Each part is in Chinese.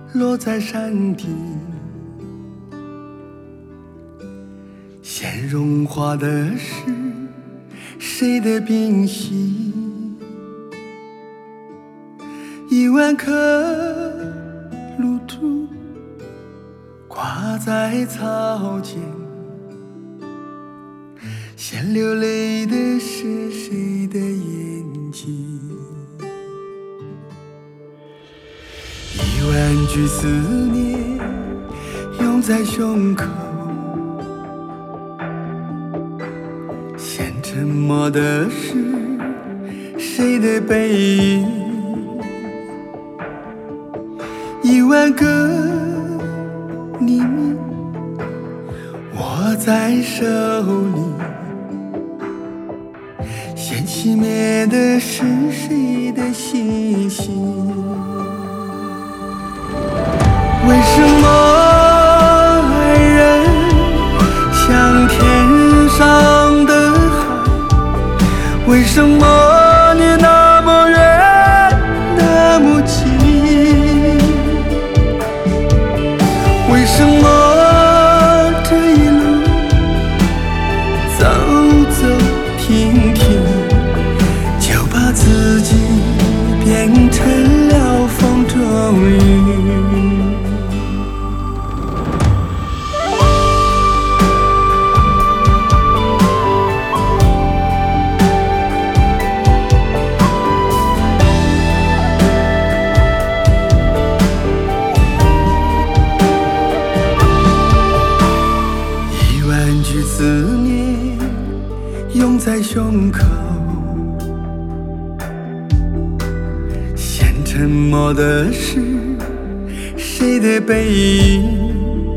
落在山顶，先融化的是谁的冰心？10000颗露珠挂在草间，先流泪的是谁的眼睛？10000句思念涌在胸口，先沉默的是谁的背影？10000个秘密握在手里，先熄灭的是谁的星星？为什么爱人像天上的海？为什么你那么远那么近？为什么这一路走走停停，就把自己变成了风中雨？10000句思念涌在胸口，先沉默的是谁的背影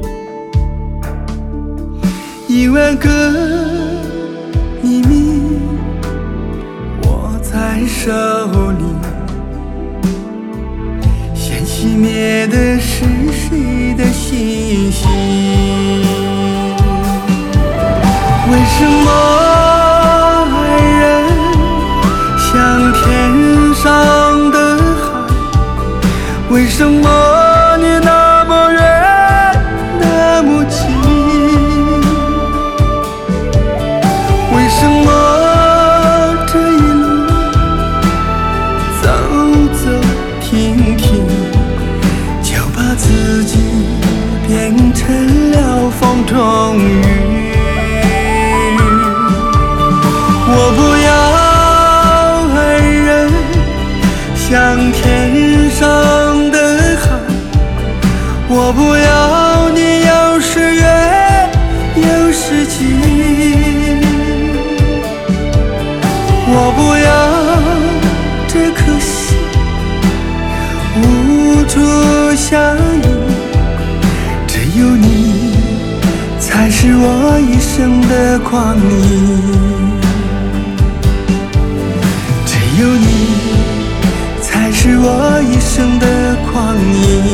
？10000个秘密握在手里，先熄灭的是谁的星星？为什么爱人像天上的海？为什么你那么远那么近？为什么这一路走走停停，就把自己变成了风中雨？我不要爱人像天上的海，我不要你又是远又是近，我不要这颗心无处相依，只有你才是我一生的光阴。只有你才是我一生的光阴。